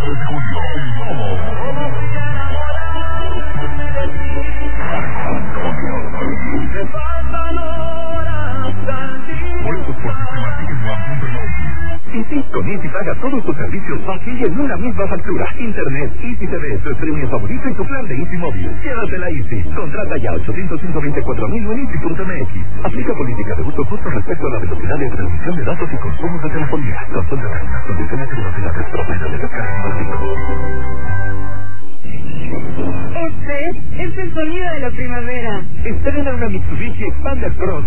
Con Easy paga todos tus servicios fácil y en una misma factura. Internet, Easy TV, tu streaming favorito y tu plan de Easy Móvil. Llévatela Easy. Contrata ya 805-24,000 en Easy.mx. Aplica política de uso justo respecto a la velocidad de transmisión de datos y consumos de telefonía. Consulta las condiciones y velocidades propias de descarga. Este es el sonido de la primavera. Estrena una Mitsubishi Expander Cross